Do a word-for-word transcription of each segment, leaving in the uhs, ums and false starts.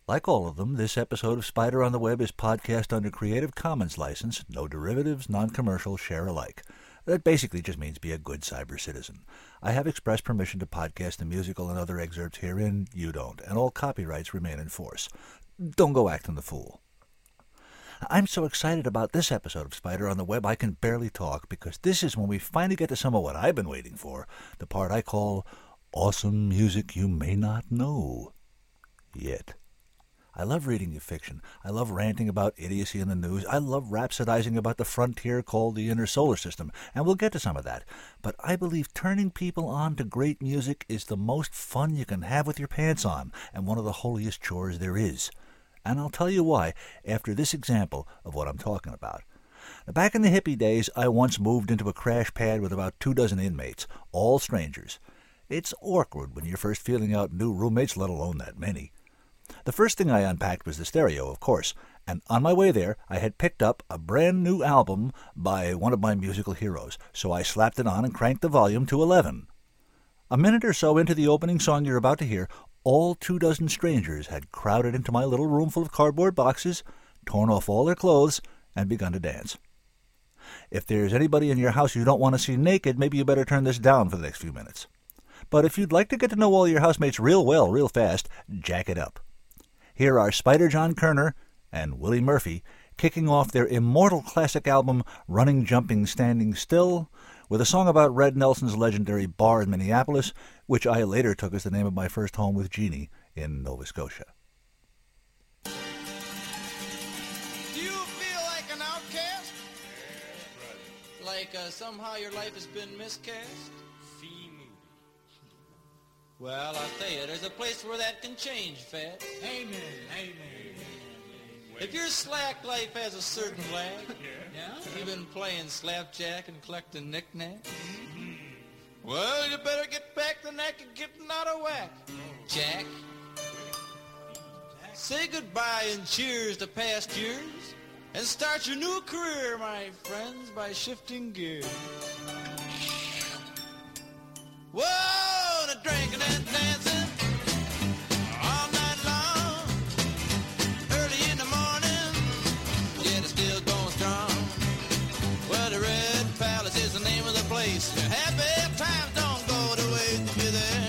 Like all of them, this episode of Spider on the Web is podcast under Creative Commons license, no derivatives, non-commercial, share alike. That basically just means be a good cyber citizen. I have express permission to podcast the musical and other excerpts herein. You don't, and all copyrights remain in force. Don't go acting the fool. I'm so excited about this episode of Spider on the Web I can barely talk, because this is when we finally get to some of what I've been waiting for, the part I call Awesome Music You May Not Know Yet. I love reading you fiction. I love ranting about idiocy in the news. I love rhapsodizing about the frontier called the inner solar system, and we'll get to some of that. But I believe turning people on to great music is the most fun you can have with your pants on, and one of the holiest chores there is. And I'll tell you why after this example of what I'm talking about. Back in the hippie days, I once moved into a crash pad with about two dozen inmates, all strangers. It's awkward when you're first feeling out new roommates, let alone that many. The first thing I unpacked was the stereo, of course, and on my way there I had picked up a brand new album by one of my musical heroes, so I slapped it on and cranked the volume to eleven. A minute or so into the opening song you're about to hear, all two dozen strangers had crowded into my little room full of cardboard boxes, torn off all their clothes, and begun to dance. If there's anybody in your house you don't want to see naked, maybe you better turn this down for the next few minutes. But if you'd like to get to know all your housemates real well, real fast, jack it up. Here are Spider John Kerner and Willie Murphy kicking off their immortal classic album, Running, Jumping, Standing Still, with a song about Red Nelson's legendary bar in Minneapolis, which I later took as the name of my first home with Jeannie in Nova Scotia. Do you feel like an outcast? Yeah, like uh, somehow your life has been miscast? Fee movie. Well, I'll tell you, there's a place where that can change, Fat. Amen, amen. If your slack life has a certain lag, Yeah? you've been playing slapjack and collecting knickknacks, well, you better get back the neck and getting out of whack, Jack. Say goodbye and cheers to past years, and start your new career, my friends, by shifting gears. Whoa, the drinking and dancing all night long. Early in the morning, yeah, it's still going strong. Well, the Red Palace is the name of the place. Happy times don't go to waste to be there.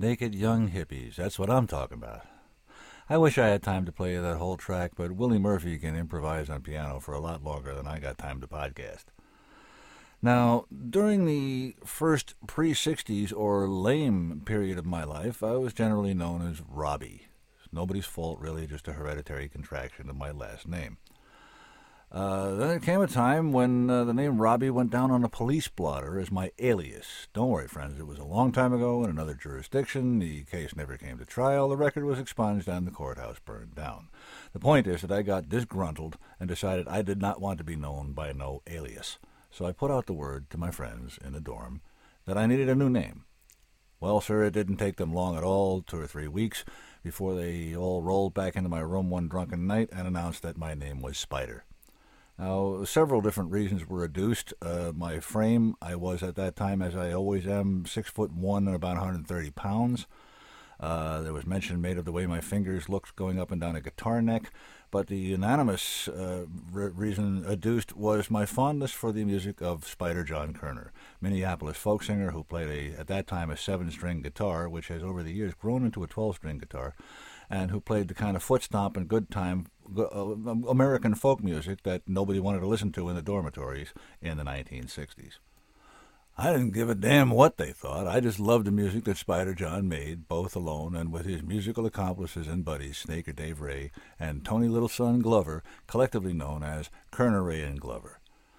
Naked Young Hippies. That's what I'm talking about. I wish I had time to play that whole track, but Willie Murphy can improvise on piano for a lot longer than I got time to podcast. Now, during the first pre-sixties or lame period of my life, I was generally known as Robbie. It's nobody's fault, really, just a hereditary contraction of my last name. Uh, then there came a time when uh, the name Robbie went down on a police blotter as my alias. Don't worry, friends, it was a long time ago in another jurisdiction. The case never came to trial. The record was expunged and the courthouse burned down. The point is that I got disgruntled and decided I did not want to be known by no alias. So I put out the word to my friends in the dorm that I needed a new name. Well, sir, it didn't take them long at all, two or three weeks, before they all rolled back into my room one drunken night and announced that my name was Spider. Now, several different reasons were adduced. Uh, my frame, I was at that time, as I always am, six foot one and about one hundred thirty pounds. Uh, there was mention made of the way my fingers looked going up and down a guitar neck, but the unanimous uh, re- reason adduced was my fondness for the music of Spider John Kerner, Minneapolis folk singer who played, a, at that time, a seven-string guitar, which has over the years grown into a twelve-string guitar, and who played the kind of foot-stomp and good-time uh, American folk music that nobody wanted to listen to in the dormitories in the nineteen sixties. I didn't give a damn what they thought. I just loved the music that Spider John made, both alone and with his musical accomplices and buddies, Snaker Dave Ray and Tony Little Son Glover, collectively known as Kerner, Ray, and Glover.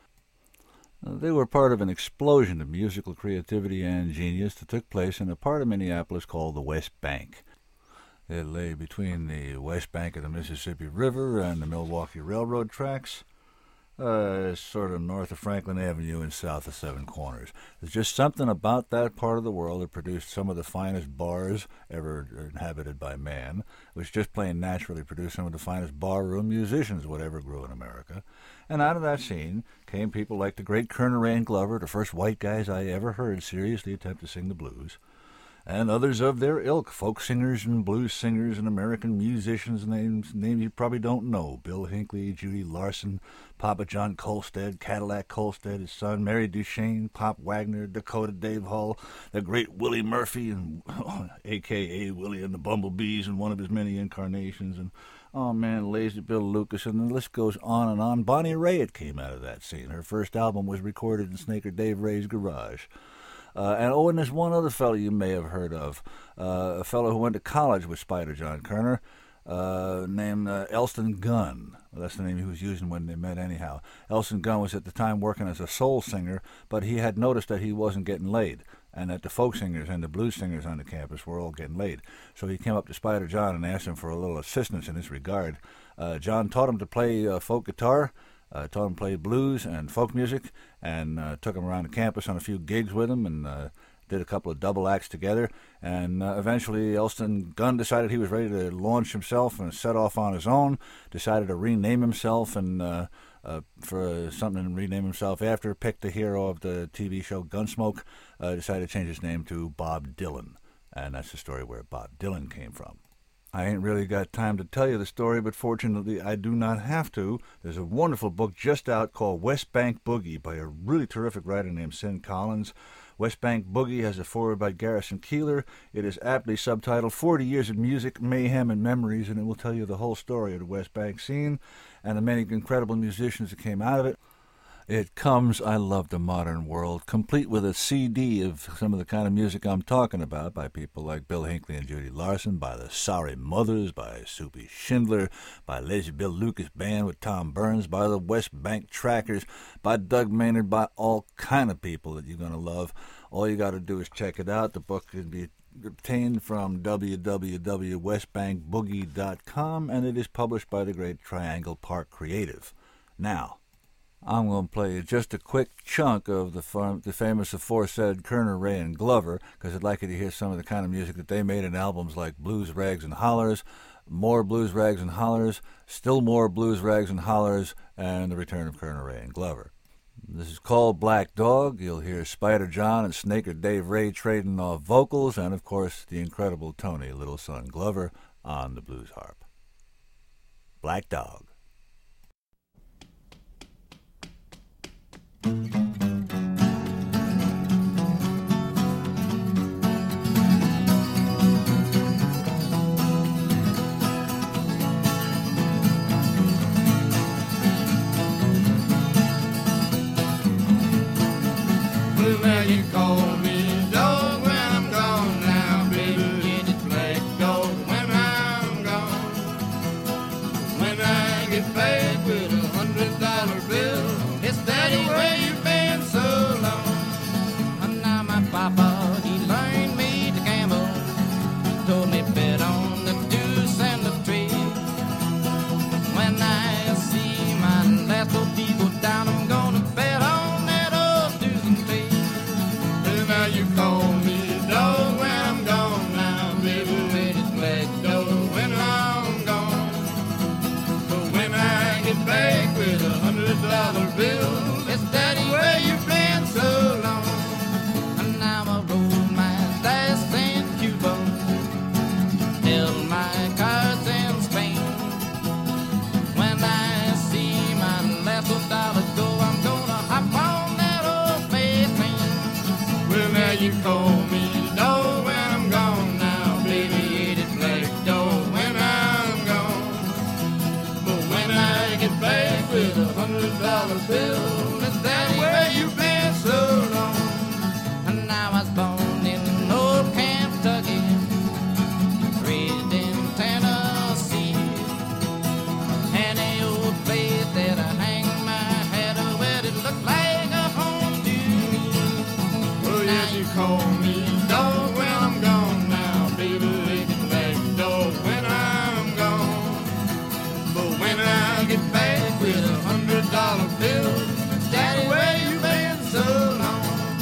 They were part of an explosion of musical creativity and genius that took place in a part of Minneapolis called the West Bank. It lay between the west bank of the Mississippi River and the Milwaukee Railroad tracks, uh, sort of north of Franklin Avenue and south of Seven Corners. There's just something about that part of the world that produced some of the finest bars ever inhabited by man, which just plain naturally produced some of the finest barroom musicians whatever grew in America. And out of that scene came people like the great Kerner, Ray, and Glover, the first white guys I ever heard seriously attempt to sing the blues, and others of their ilk, folk singers and blues singers and American musicians, names names you probably don't know: Bill Hinckley, Judy Larson, Papa John Colstead, Cadillac Colstead, his son, Mary Duchesne, Pop Wagner, Dakota Dave Hull, the great Willie Murphy, and oh, a k a. Willie and the Bumblebees in one of his many incarnations, and oh man, Lazy Bill Lucas, and the list goes on and on. Bonnie Raitt came out of that scene. Her first album was recorded in Snaker Dave Ray's garage. Uh, and oh, and there's one other fellow you may have heard of, uh, a fellow who went to college with Spider John Kerner, uh, named uh, Elston Gunn. Well, that's the name he was using when they met anyhow. Elston Gunn was at the time working as a soul singer, but he had noticed that he wasn't getting laid, and that the folk singers and the blues singers on the campus were all getting laid. So he came up to Spider John and asked him for a little assistance in this regard. Uh, John taught him to play uh, folk guitar, Uh, taught him to play blues and folk music, and uh, took him around the campus on a few gigs with him, and uh, did a couple of double acts together. And uh, eventually Elston Gunn decided he was ready to launch himself and set off on his own, decided to rename himself, and uh, uh, for something to rename himself after, picked the hero of the T V show Gunsmoke, uh, decided to change his name to Bob Dylan. And that's the story where Bob Dylan came from. I ain't really got time to tell you the story, but fortunately I do not have to. There's a wonderful book just out called West Bank Boogie by a really terrific writer named Sin Collins. West Bank Boogie has a foreword by Garrison Keillor. It is aptly subtitled forty Years of Music, Mayhem, and Memories, and it will tell you the whole story of the West Bank scene and the many incredible musicians that came out of it. It comes, I love the modern world, complete with a C D of some of the kind of music I'm talking about by people like Bill Hinckley and Judy Larson, by the Sorry Mothers, by Soupy Schindler, by Lazy Bill Lucas Band with Tom Burns, by the West Bank Trackers, by Doug Maynard, by all kind of people that you're going to love. All you got to do is check it out. The book can be obtained from w w w dot west bank boogie dot com, and it is published by the great Triangle Park Creative. Now, I'm going to play you just a quick chunk of the, fam- the famous aforesaid Kerner, Ray, and Glover, because I'd like you to hear some of the kind of music that they made in albums like Blues, Rags, and Hollers, more Blues, Rags, and Hollers, still more Blues, Rags, and Hollers, and the return of Kerner, Ray, and Glover. This is called Black Dog. You'll hear Spider John and Snaker Dave Ray trading off vocals, and of course the incredible Tony Little Son Glover on the blues harp. Black Dog. get paid with a hundred dollar bill. It's Daddy, where you been so long? And now my papa, he learned me to gamble. Told me bet on the deuce and the three. When I see my last old pea go down, I'm gonna bet on that old deuce and three. And now you call me dog when I'm gone now, baby. Made it black dog when I'm gone. But when I get back with a hundred dollar bill, it's Daddy, where you been so long? And now I roll my dice in Cuba, held my cards in Spain. When I see my last old dollar go, I'm gonna hop on that old face train. Well, now you call me dog when I'm gone now, baby. Ain't it black dog when I'm gone? But when I get back with a hundred dollar bill, it's Daddy, where you been so long? And now I was born in old Kentucky, raised in Tennessee. Any old place that I hang my head over, well, it look like a home to me. Well, yes, you call me dog when I'm gone now, baby. Licking back dog when I'm gone. But when I get back with a hundred dollar bill, Daddy, where you been so long?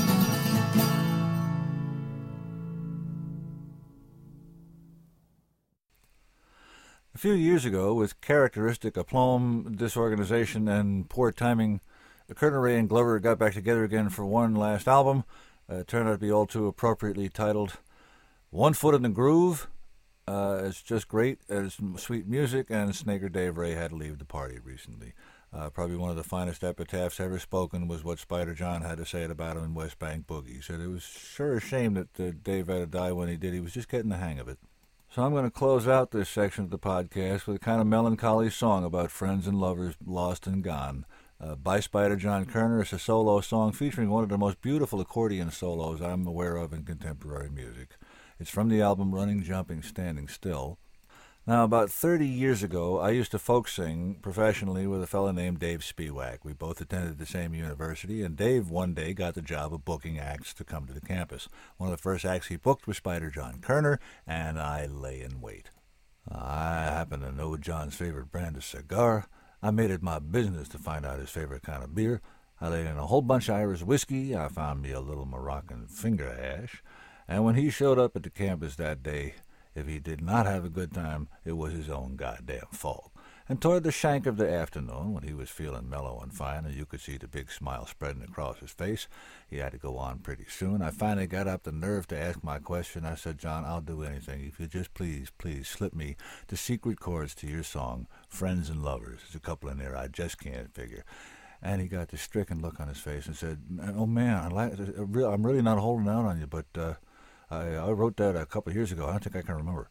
A few years ago, with characteristic aplomb, disorganization, and poor timing, Kerner, Ray, and Glover got back together again for one last album. Uh, it turned out to be all too appropriately titled One Foot in the Groove. Uh, it's just great. It's sweet music, and Snaker Dave Ray had to leave the party recently. Uh, probably one of the finest epitaphs ever spoken was what Spider John had to say about him in West Bank Boogie. He said it was sure a shame that uh, Dave had to die when he did. He was just getting the hang of it. So I'm going to close out this section of the podcast with a kind of melancholy song about friends and lovers lost and gone. Uh, by Spider John Kerner. It's a solo song featuring one of the most beautiful accordion solos I'm aware of in contemporary music. It's from the album Running, Jumping, Standing Still. Now, about thirty years ago, I used to folk sing professionally with a fellow named Dave Spiewak. We both attended the same university, and Dave one day got the job of booking acts to come to the campus. One of the first acts he booked was Spider John Kerner, and I lay in wait. I happen to know John's favorite brand of cigar. I made it my business to find out his favorite kind of beer. I laid in a whole bunch of Irish whiskey. I found me a little Moroccan finger hash. And when he showed up at the campus that day, if he did not have a good time, it was his own goddamn fault. And toward the shank of the afternoon, when he was feeling mellow and fine, and you could see the big smile spreading across his face, he had to go on pretty soon. I finally got up the nerve to ask my question. I said, John, I'll do anything. If you just please, please slip me the secret chords to your song, Friends and Lovers. There's a couple in there I just can't figure. And he got this stricken look on his face and said, oh, man, I like, I'm really not holding out on you, but uh, I, I wrote that a couple of years ago. I don't think I can remember.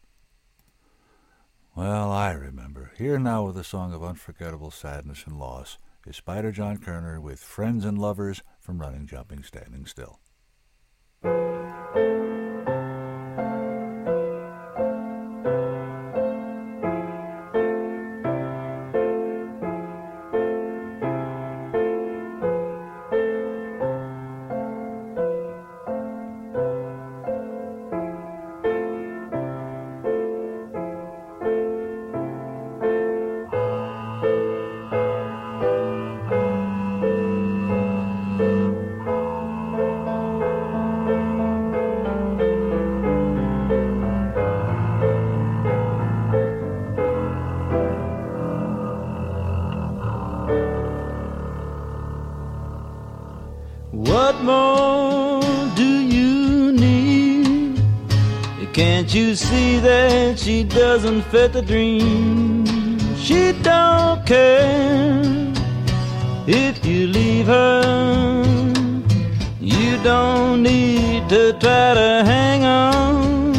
Well, I remember. Here now with a song of unforgettable sadness and loss is Spider John Kerner with Friends and Lovers from Running, Jumping, Standing Still. What more do you need? Can't you see that she doesn't fit the dream? She don't care if you leave her. You don't need to try to hang on.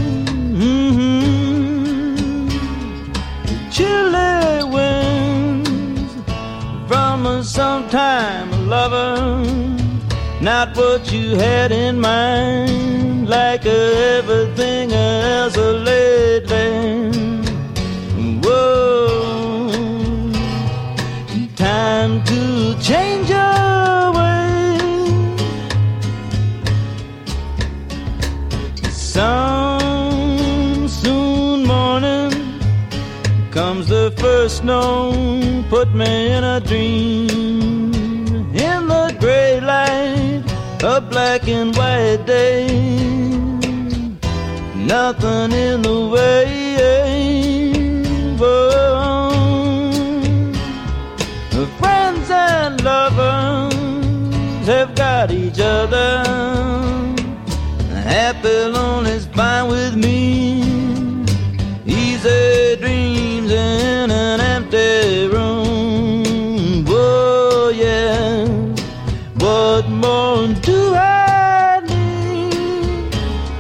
Mm-hmm. Chilly winds from a sometime lover, not what you had in mind, like everything else lately. Whoa, will change your ways. Some soon morning comes the first snow, put me in a dream. In the gray light, a black and white day, nothing in the way. The friends and lovers have got each other. Happy lonely's fine with me. Easy dreams in an empty room. Oh yeah, what more do I need?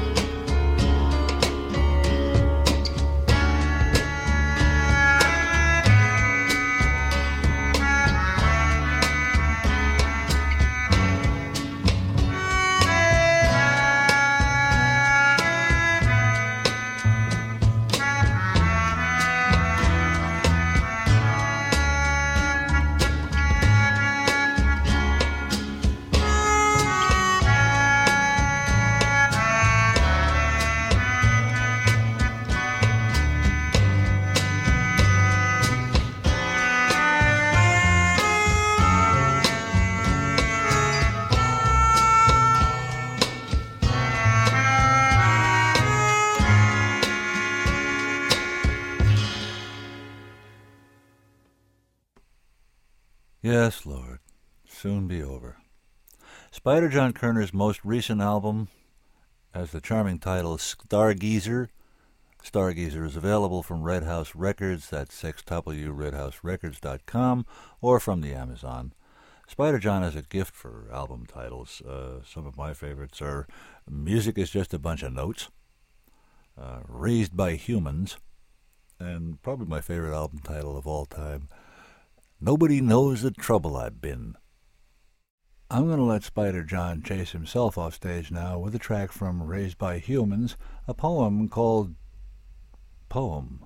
Yes, Lord, soon be over. Spider John Kerner's most recent album has the charming title Stargazer. Stargazer is available from Red House Records, that's x w red house records dot com, or from the Amazon. Spider John has a gift for album titles. Uh, some of my favorites are Music is Just a Bunch of Notes, uh, Raised by Humans, and probably my favorite album title of all time, Nobody Knows the Trouble I've Been. I'm going to let Spider John chase himself off stage now with a track from Raised by Humans, a poem called Poem.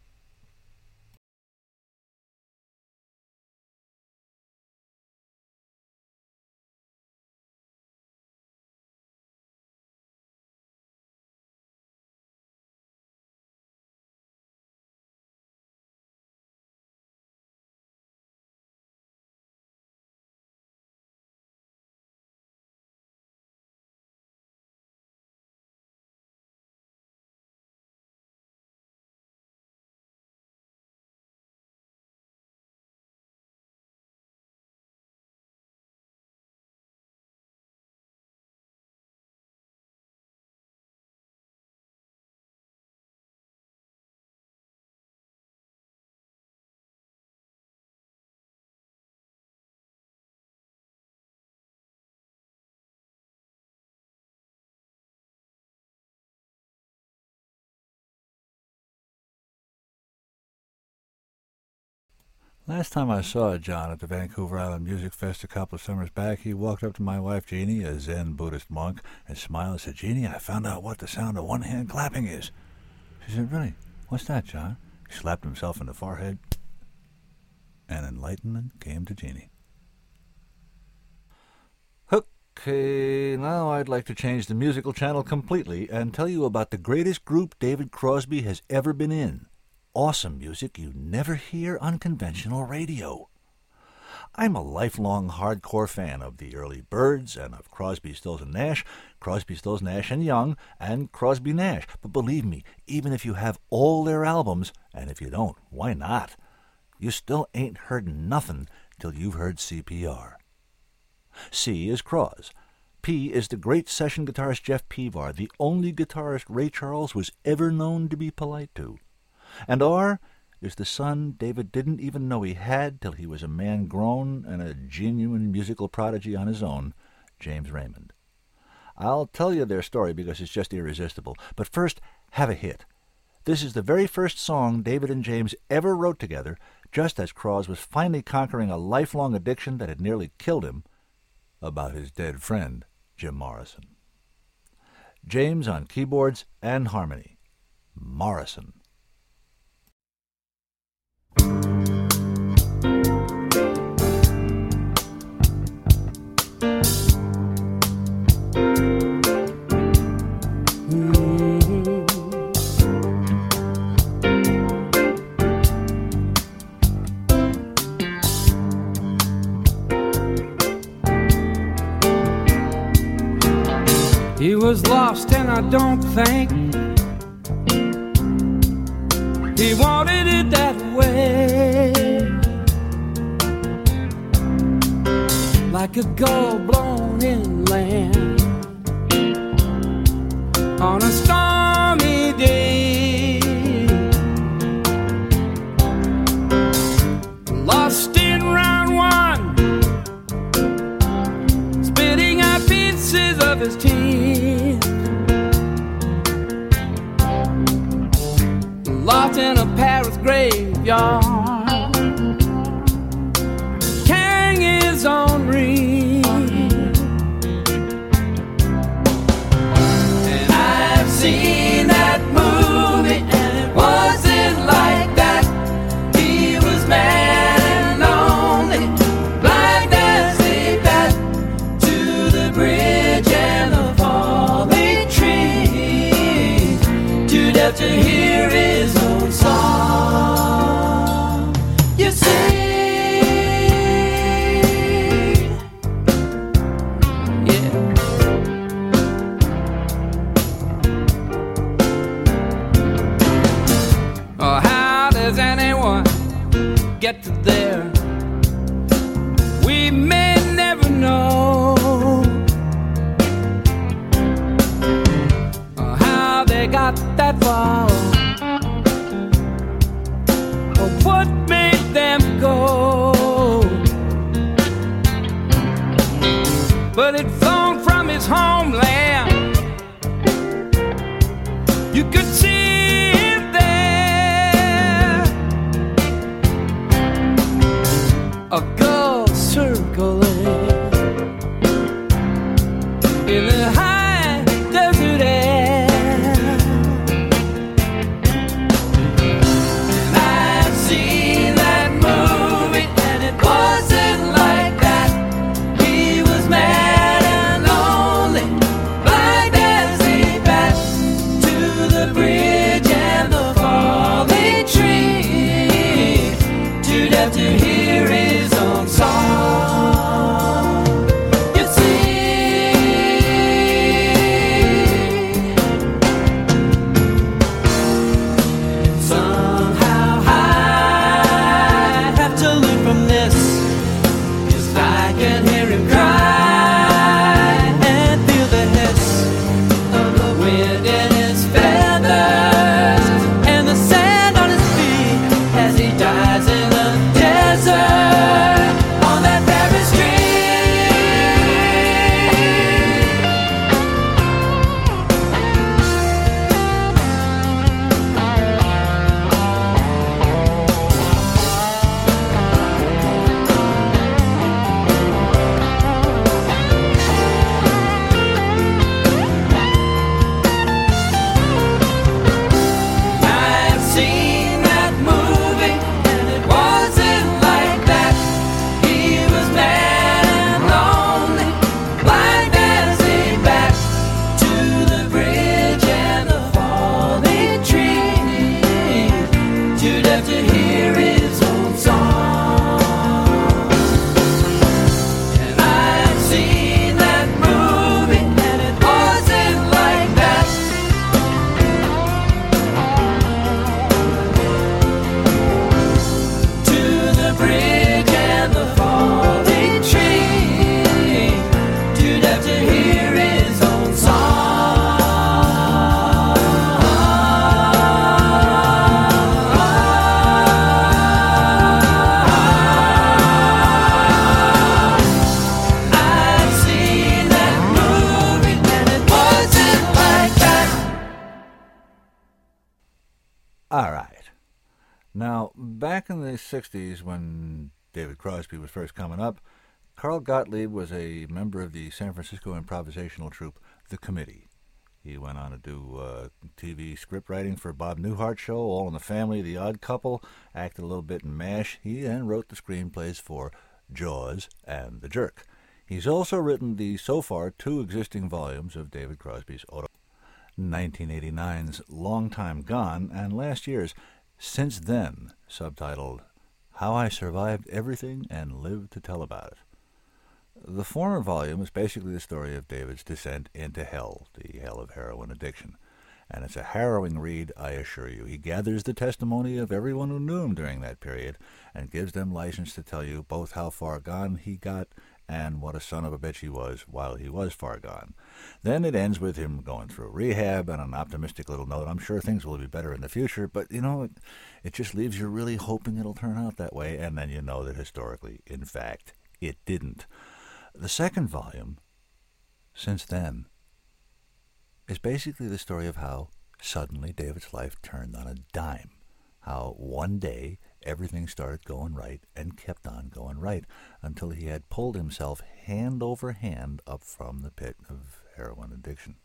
Last time I saw John at the Vancouver Island Music Fest a couple of summers back, he walked up to my wife, Jeannie, a Zen Buddhist monk, and smiled and said, "Jeannie, I found out what the sound of one-hand clapping is." She said, "Really? What's that, John?" He slapped himself in the forehead, and enlightenment came to Jeannie. Okay, now I'd like to change the musical channel completely and tell you about the greatest group David Crosby has ever been in. Awesome music you never hear on conventional radio. I'm a lifelong hardcore fan of the early Byrds and of Crosby, Stills and Nash, Crosby, Stills, Nash and Young, and Crosby, Nash. But believe me, even if you have all their albums, and if you don't, why not? You still ain't heard nothing till you've heard C P R. C is Cros. P is the great session guitarist Jeff Pevar, the only guitarist Ray Charles was ever known to be polite to. And R is the son David didn't even know he had till he was a man grown and a genuine musical prodigy on his own, James Raymond. I'll tell you their story because it's just irresistible, but first, have a hit. This is the very first song David and James ever wrote together, just as Cros was finally conquering a lifelong addiction that had nearly killed him, about his dead friend, Jim Morrison. James on keyboards and harmony. Morrison. was lost, and I don't think he wanted it that way. Like a gull blown inland on a stormy day, lost in round one, spitting out pieces of his teeth, lost in a Paris graveyard, carrying his own wreath. And I've seen that movie, and it wasn't like that. He was mad and lonely, blind as a bat, to the bridge and the falling tree, too deaf to hear his own song. You see, get to there, we may never know uh, how they got that far, or what made them go. But it flown from his homeland, you could see him there, a gull circling in the high desert air. And I've seen that movie, and it wasn't like that. He was mad and lonely, blind as a bat, to the bridge and the falling tree, too deaf to hear his own song. You see, somehow I have to learn from this, 'cause I can hear him cry and feel the hiss of the wind in his feathers and the sand on his feet as he dies in the desert on that Paris street. I've seen that movie, and it wasn't like that. He was mad and lonely, blind as a bat, to the bridge and the falling tree, too deaf to hear his own song. And I've seen that movie, and it wasn't like that. To the bridge and the falling tree, too deaf to hear his own song. I've seen that movie, and it wasn't like that. All right. Now, back in the sixties, when David Crosby was first coming up, Carl Gottlieb was a member of the San Francisco improvisational troupe, The Committee. He went on to do uh, T V script writing for Bob Newhart's show, All in the Family, The Odd Couple, acted a little bit in MASH. He then wrote the screenplays for Jaws and The Jerk. He's also written the, so far, two existing volumes of David Crosby's auto nineteen eighty-nine's Long Time Gone, and last year's Since Then, subtitled How I Survived Everything and Lived to Tell About It. The former volume is basically the story of David's descent into hell, the hell of heroin addiction. And it's a harrowing read, I assure you. He gathers the testimony of everyone who knew him during that period and gives them license to tell you both how far gone he got and what a son of a bitch he was while he was far gone. Then it ends with him going through rehab and an optimistic little note. I'm sure things will be better in the future, but, you know, it, it just leaves you really hoping it'll turn out that way, and then you know that historically, in fact, it didn't. The second volume, Since Then, is basically the story of how suddenly David's life turned on a dime. How one day everything started going right and kept on going right until he had pulled himself hand over hand up from the pit of heroin addiction.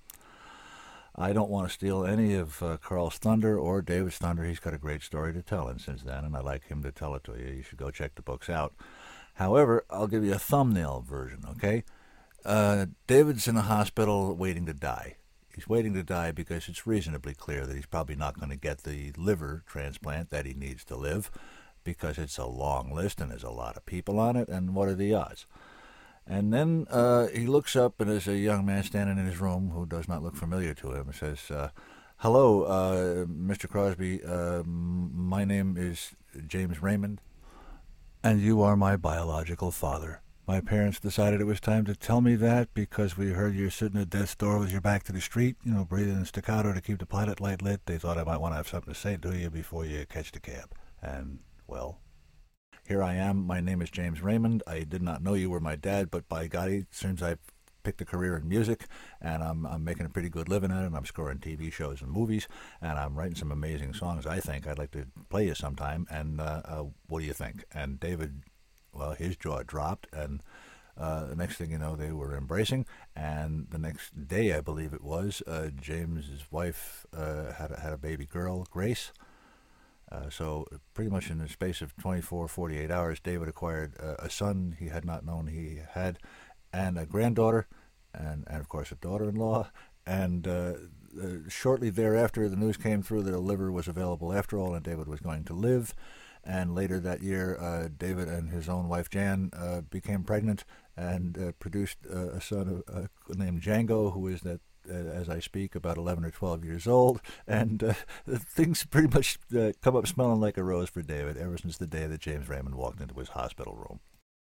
I don't want to steal any of uh, Carl's thunder or David's thunder. He's got a great story to tell, and Since Then, and I'd like him to tell it to you. You should go check the books out. However, I'll give you a thumbnail version, okay? Uh, David's in a hospital waiting to die. He's waiting to die because it's reasonably clear that he's probably not going to get the liver transplant that he needs to live, because it's a long list and there's a lot of people on it, and what are the odds? And then uh, he looks up, and there's a young man standing in his room who does not look familiar to him and says, uh, hello, uh, Mister Crosby, uh, my name is James Raymond, and you are my biological father. My parents decided it was time to tell me that because we heard you sitting at death's door with your back to the street, you know, breathing in staccato to keep the pilot light lit. They thought I might want to have something to say to you before you catch the cab. And, well, here I am. My name is James Raymond. I did not know you were my dad, but by God, it seems I've picked a career in music, and I'm, I'm making a pretty good living at it, and I'm scoring T V shows and movies, and I'm writing some amazing songs, I think. I'd like to play you sometime, and uh, uh, what do you think? And David... Well, his jaw dropped, and uh, the next thing you know, they were embracing. And the next day, I believe it was, uh, James's wife uh, had, a, had a baby girl, Grace. Uh, so pretty much in the space of twenty-four, forty-eight hours, David acquired uh, a son he had not known he had, and a granddaughter, and, and of course, a daughter-in-law. And uh, uh, shortly thereafter, the news came through that a liver was available after all, and David was going to live. And later that year, uh, David and his own wife, Jan, uh, became pregnant and uh, produced uh, a son uh, named Django, who is, that, uh, as I speak, about eleven or twelve years old. And uh, things pretty much uh, come up smelling like a rose for David ever since the day that James Raymond walked into his hospital room.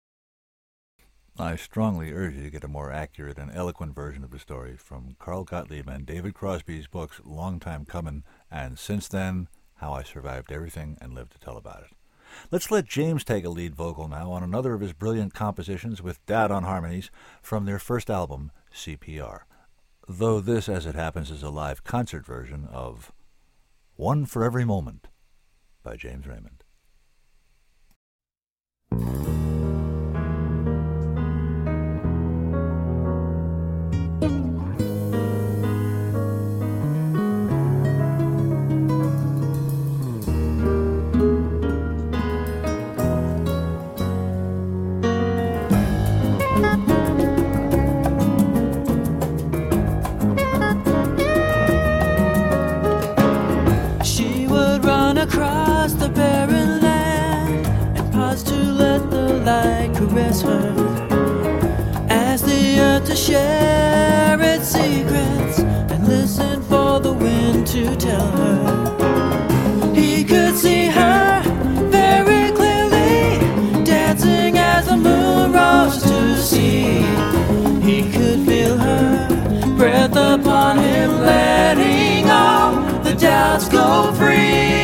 I strongly urge you to get a more accurate and eloquent version of the story from Carl Gottlieb and David Crosby's books, Long Time Comin' and Since Then, How I Survived Everything and Lived to Tell About It. Let's let James take a lead vocal now on another of his brilliant compositions with Dad on harmonies from their first album, C P R. Though this, as it happens, is a live concert version of One for Every Moment by James Raymond. Across the barren land and pause to let the light caress her. Ask the earth to share its secrets and listen for the wind to tell her. He could see her very clearly, dancing as the moon rose to see. He could feel her breath upon him, letting all the doubts go free.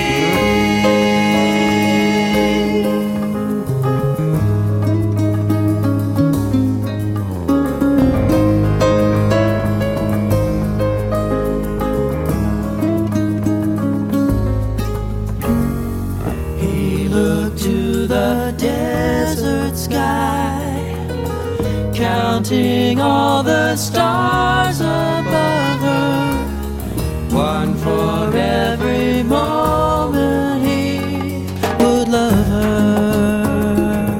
Counting all the stars above her, one for every moment he would love her.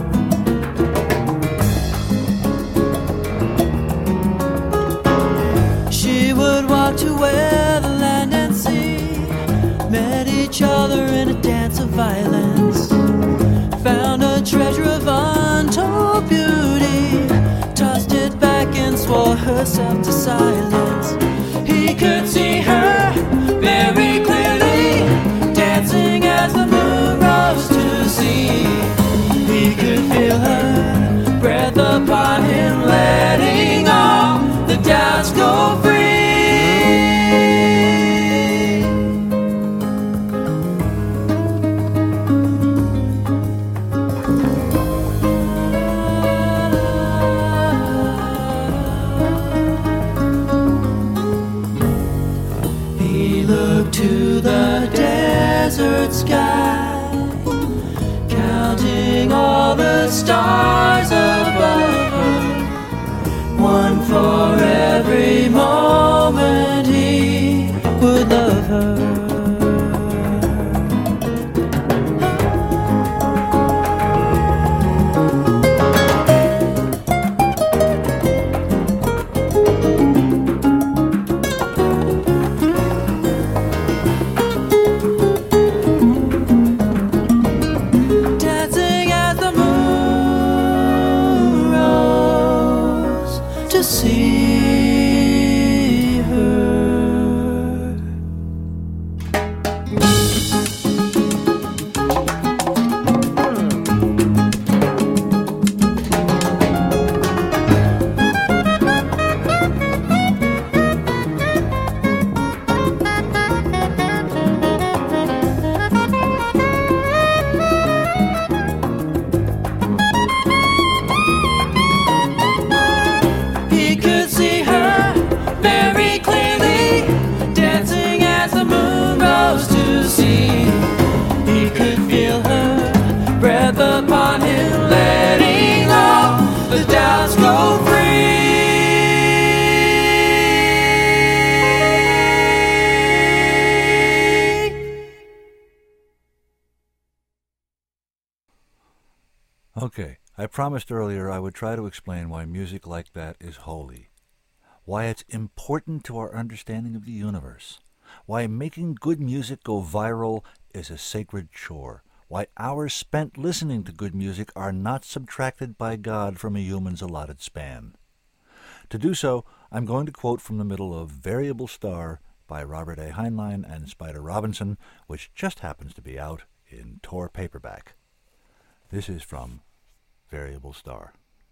She would walk to where the land and sea met each other in a dance of violence, found a treasure of untold beauty, swore herself to silence. He could see her very clearly, dancing as the moon rose to see. He could feel her breath upon him, letting all the doubts go free. To the desert sky, counting all the stars above her, one for every moment he would love her. See her. He could see her very clearly, dancing as the moon rose to see. He could feel her breath upon him, letting all the doubts go free. Okay, I promised earlier I would try to explain why music like that is holy, why it's important to our understanding of the universe, why making good music go viral is a sacred chore, why hours spent listening to good music are not subtracted by God from a human's allotted span. To do so, I'm going to quote from the middle of Variable Star by Robert A. Heinlein and Spider Robinson, which just happens to be out in Tor paperback. This is from Variable Star.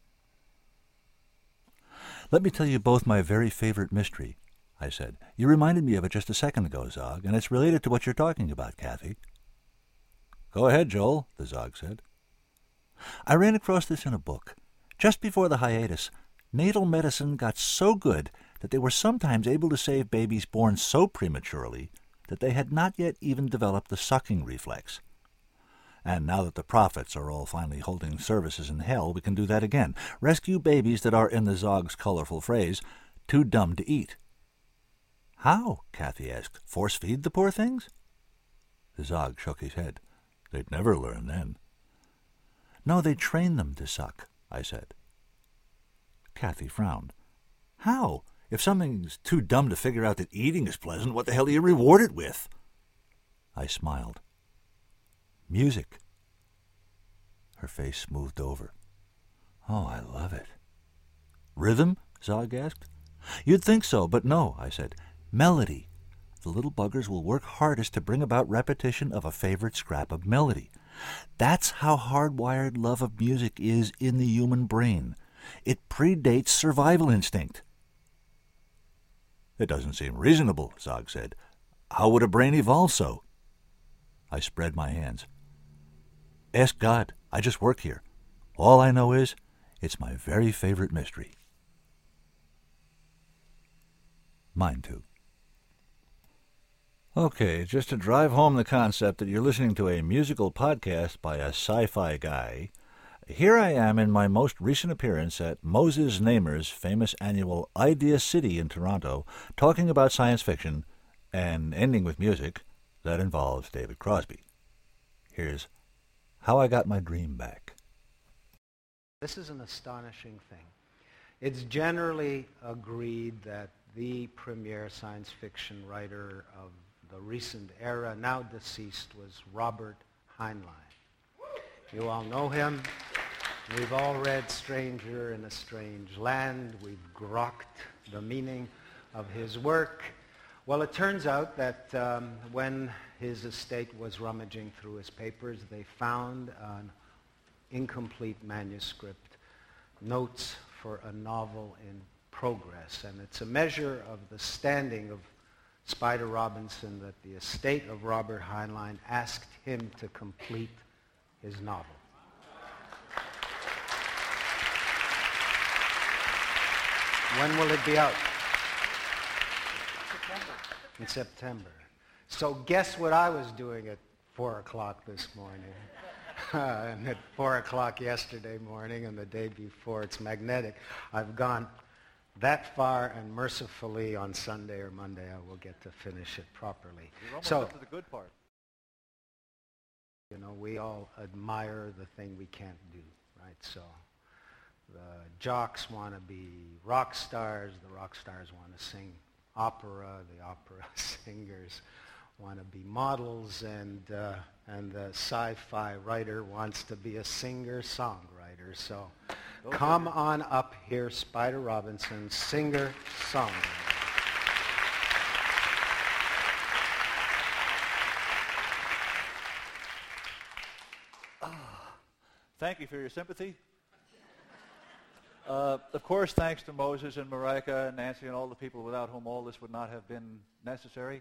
Let me tell you both my very favorite mystery, I said. You reminded me of it just a second ago, Zog, and it's related to what you're talking about, Kathy. Go ahead, Joel, the Zog said. I ran across this in a book. Just before the hiatus, natal medicine got so good that they were sometimes able to save babies born so prematurely that they had not yet even developed the sucking reflex. And now that the prophets are all finally holding services in hell, we can do that again. Rescue babies that are, in the Zog's colorful phrase, too dumb to eat. How? Kathy asked. Force feed the poor things? The Zog shook his head. They'd never learn then. No, they train them to suck, I said. Kathy frowned. How? If something's too dumb to figure out that eating is pleasant, what the hell do you reward it with? I smiled. Music. Her face smoothed over. Oh, I love it. Rhythm? Zog asked. You'd think so, but no, I said. Melody. The little buggers will work hardest to bring about repetition of a favorite scrap of melody. That's how hardwired love of music is in the human brain. It predates survival instinct. It doesn't seem reasonable, Zog said. How would a brain evolve so? I spread my hands. Ask God. I just work here. All I know is it's my very favorite mystery. Mine too. Okay, just to drive home the concept that you're listening to a musical podcast by a sci-fi guy, here I am in my most recent appearance at Moses Namer's famous annual Idea City in Toronto, talking about science fiction and ending with music that involves David Crosby. Here's How I Got My Dream Back. This is an astonishing thing. It's generally agreed that the premier science fiction writer of the recent era, now deceased, was Robert Heinlein. You all know him. We've all read Stranger in a Strange Land. We've grokked the meaning of his work. Well, it turns out that um, when his estate was rummaging through his papers, they found an incomplete manuscript, notes for a novel in progress. And it's a measure of the standing of Spider Robinson that the estate of Robert Heinlein asked him to complete his novel. When will it be out? September. In September. So guess what I was doing at four o'clock this morning? Uh, and at four o'clock yesterday morning and the day before. It's magnetic. I've gone that far, and mercifully on Sunday or Monday I will get to finish it properly. You're almost so, up to the good part. You know, we all admire the thing we can't do, right? So the jocks want to be rock stars. The rock stars want to sing opera. The opera singers want to be models. And, uh, and the sci-fi writer wants to be a singer-songwriter. So okay. Come on up here, Spider Robinson, singer-songwriter. Thank you for your sympathy. Uh, of course, thanks to Moses and Marika and Nancy and all the people without whom all this would not have been necessary.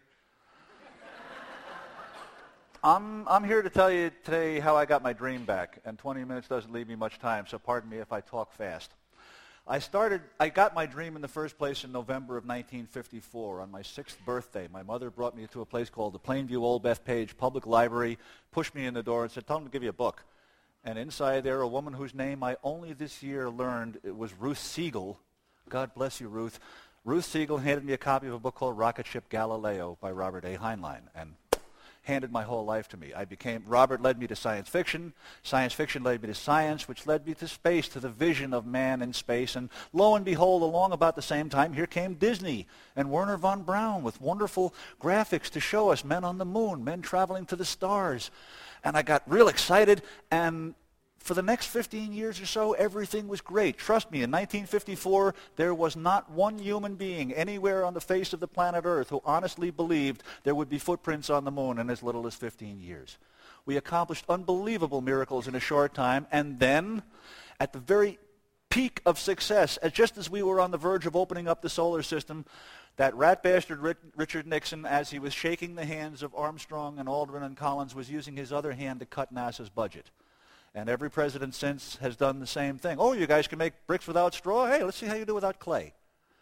I'm, I'm here to tell you today how I got my dream back, and twenty minutes doesn't leave me much time, so pardon me if I talk fast. I started, I got my dream in the first place in November of nineteen fifty-four. On my sixth birthday, my mother brought me to a place called the Plainview Old Bethpage Public Library, pushed me in the door and said, tell them to give you a book. And inside there, a woman whose name I only this year learned it was Ruth Siegel. God bless you, Ruth. Ruth Siegel handed me a copy of a book called Rocket Ship Galileo by Robert A. Heinlein, and handed my whole life to me. I became, Robert led me to science fiction. Science fiction led me to science, which led me to space, to the vision of man in space. And lo and behold, along about the same time, here came Disney and Werner von Braun with wonderful graphics to show us men on the moon, men traveling to the stars. And I got real excited, and for the next fifteen years or so, everything was great. Trust me, in nineteen fifty-four, there was not one human being anywhere on the face of the planet Earth who honestly believed there would be footprints on the moon in as little as fifteen years. We accomplished unbelievable miracles in a short time, and then, at the very peak of success, as just as we were on the verge of opening up the solar system, that rat bastard Richard Nixon, as he was shaking the hands of Armstrong and Aldrin and Collins, was using his other hand to cut NASA's budget. And every president since has done the same thing. Oh, you guys can make bricks without straw? Hey, let's see how you do without clay.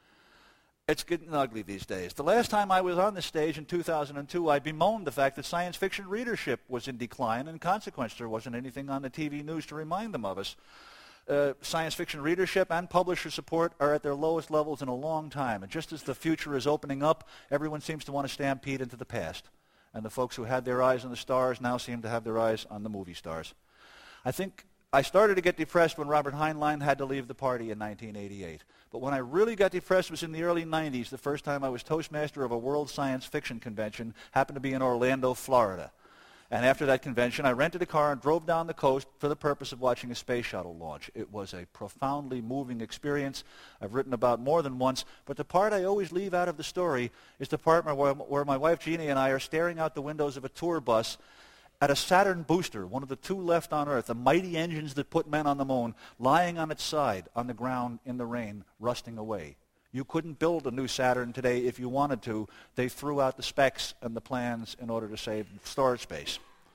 It's getting ugly these days. The last time I was on this stage in two thousand two, I bemoaned the fact that science fiction readership was in decline, and in consequence there wasn't anything on the T V news to remind them of us. Uh, science fiction readership and publisher support are at their lowest levels in a long time. And just as the future is opening up, everyone seems to want to stampede into the past. And the folks who had their eyes on the stars now seem to have their eyes on the movie stars. I think I started to get depressed when Robert Heinlein had to leave the party in nineteen eighty-eight. But when I really got depressed was in the early nineties, the first time I was Toastmaster of a World Science Fiction Convention, happened to be in Orlando, Florida. And after that convention, I rented a car and drove down the coast for the purpose of watching a space shuttle launch. It was a profoundly moving experience I've written about more than once, but the part I always leave out of the story is the part where, where my wife Jeannie and I are staring out the windows of a tour bus at a Saturn booster, one of the two left on Earth, the mighty engines that put men on the moon, lying on its side on the ground in the rain, rusting away. You couldn't build a new Saturn today if you wanted to. They threw out the specs and the plans in order to save storage space.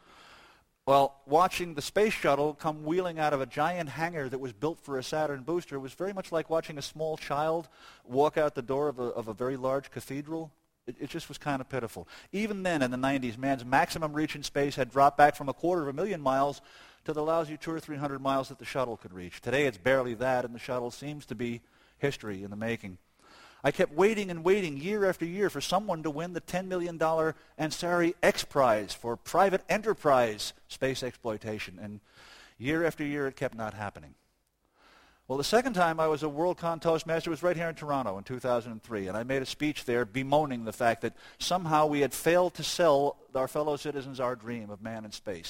Well, watching the space shuttle come wheeling out of a giant hangar that was built for a Saturn booster was very much like watching a small child walk out the door of a, of a very large cathedral. It, it just was kind of pitiful. Even then, in the nineties, man's maximum reach in space had dropped back from a quarter of a million miles to the lousy two or three hundred miles that the shuttle could reach. Today, it's barely that, and the shuttle seems to be history in the making. I kept waiting and waiting year after year for someone to win the ten million dollars Ansari X Prize for private enterprise space exploitation, and year after year it kept not happening. Well, the second time I was a Worldcon Toastmaster was right here in Toronto in two thousand three, and I made a speech there bemoaning the fact that somehow we had failed to sell our fellow citizens our dream of man in space.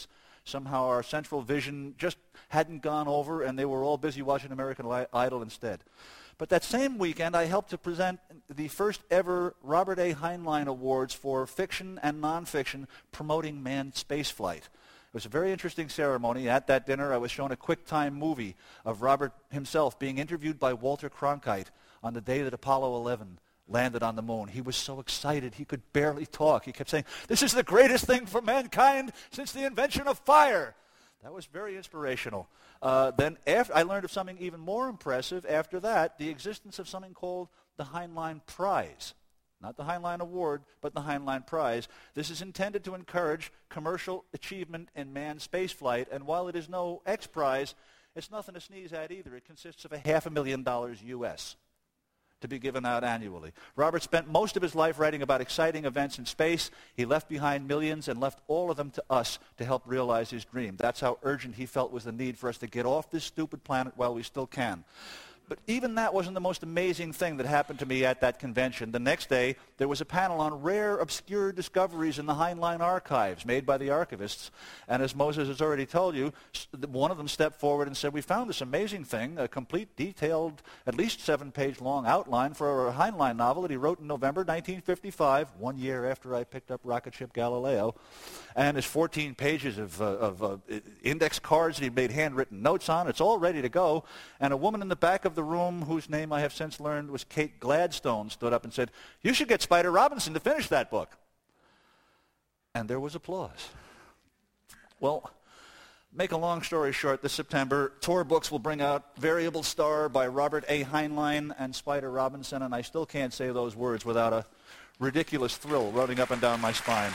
Somehow our central vision just hadn't gone over, and they were all busy watching American Idol instead. But that same weekend, I helped to present the first ever Robert A. Heinlein Awards for fiction and nonfiction promoting manned spaceflight. It was a very interesting ceremony. At that dinner, I was shown a QuickTime movie of Robert himself being interviewed by Walter Cronkite on the day that Apollo eleven landed on the moon. He was so excited he could barely talk. He kept saying, "This is the greatest thing for mankind since the invention of fire." That was very inspirational. Uh, then after, I learned of something even more impressive after that, the existence of something called the Heinlein Prize. Not the Heinlein Award, but the Heinlein Prize. This is intended to encourage commercial achievement in manned spaceflight, and while it is no X Prize, it's nothing to sneeze at either. It consists of a half a million dollars U S to be given out annually. Robert spent most of his life writing about exciting events in space. He left behind millions and left all of them to us to help realize his dream. That's how urgent he felt was the need for us to get off this stupid planet while we still can. But even that wasn't the most amazing thing that happened to me at that convention. The next day, there was a panel on rare, obscure discoveries in the Heinlein archives made by the archivists. And as Moses has already told you, one of them stepped forward and said, "We found this amazing thing, a complete, detailed, at least seven-page long outline for a Heinlein novel that he wrote in November nineteen fifty-five, one year after I picked up rocket ship Galileo. And his fourteen pages of, uh, of uh, index cards that he made handwritten notes on. It's all ready to go." And a woman in the back of the room, whose name I have since learned was Kate Gladstone, stood up and said, "You should get Spider Robinson to finish that book." And there was applause. Well, make a long story short, this September, Tor Books will bring out Variable Star by Robert A. Heinlein and Spider Robinson, and I still can't say those words without a ridiculous thrill running up and down my spine.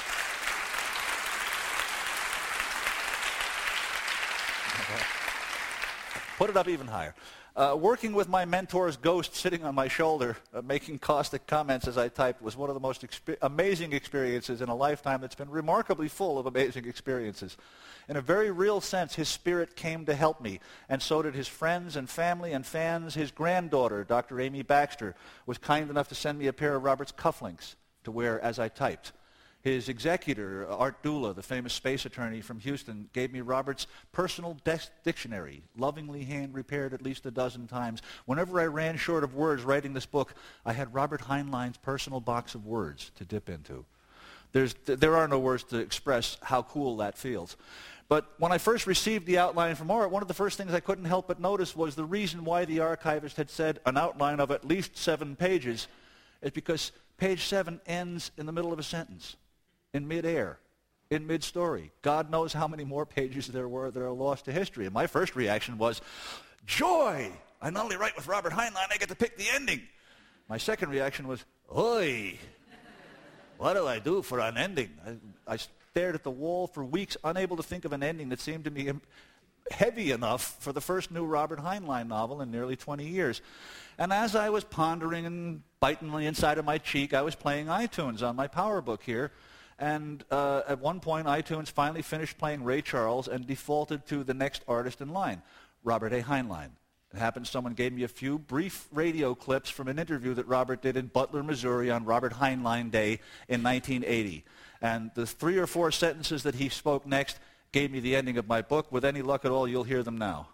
Put it up even higher. Uh, working with my mentor's ghost sitting on my shoulder, uh, making caustic comments as I typed, was one of the most exp- amazing experiences in a lifetime that's been remarkably full of amazing experiences. In a very real sense, his spirit came to help me, and so did his friends and family and fans. His granddaughter, Doctor Amy Baxter, was kind enough to send me a pair of Robert's cufflinks to wear as I typed. His executor, Art Dula, the famous space attorney from Houston, gave me Robert's personal dex- dictionary, lovingly hand-repaired at least a dozen times. Whenever I ran short of words writing this book, I had Robert Heinlein's personal box of words to dip into. There's, there are no words to express how cool that feels. But when I first received the outline from Art, one of the first things I couldn't help but notice was the reason why the archivist had said an outline of at least seven pages is because page seven ends in the middle of a sentence. In midair, in mid-story. God knows how many more pages there were that are lost to history. And my first reaction was, joy! I not only write with Robert Heinlein, I get to pick the ending. My second reaction was, oi! What do I do for an ending? I, I stared at the wall for weeks, unable to think of an ending that seemed to me heavy enough for the first new Robert Heinlein novel in nearly twenty years. And as I was pondering and biting the inside of my cheek, I was playing iTunes on my PowerBook here. And uh, at one point, iTunes finally finished playing Ray Charles and defaulted to the next artist in line, Robert A. Heinlein. It happened someone gave me a few brief radio clips from an interview that Robert did in Butler, Missouri on Robert Heinlein Day in nineteen eighty. And the three or four sentences that he spoke next gave me the ending of my book. With any luck at all, you'll hear them now.